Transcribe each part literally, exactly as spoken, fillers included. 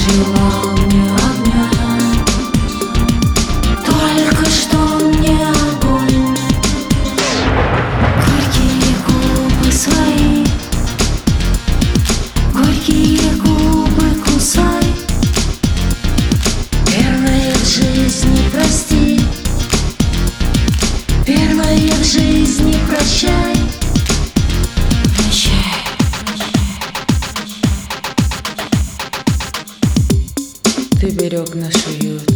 желал мне огня, только что мне огонь. Горькие губы свои, горькие губы кусай. Первое в жизни прости, первое в жизни прощай. Ты берег наш уют,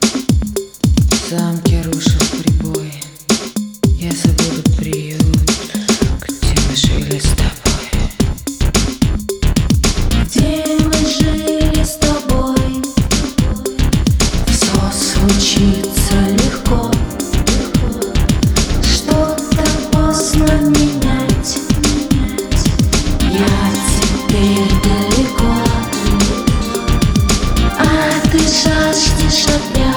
замки рушил прибой. Я забуду приют, где мы жили с тобой. Где мы жили с тобой, все случится легко. Что-то поздно менять, я теперь далеко. А ты жаждешь огня,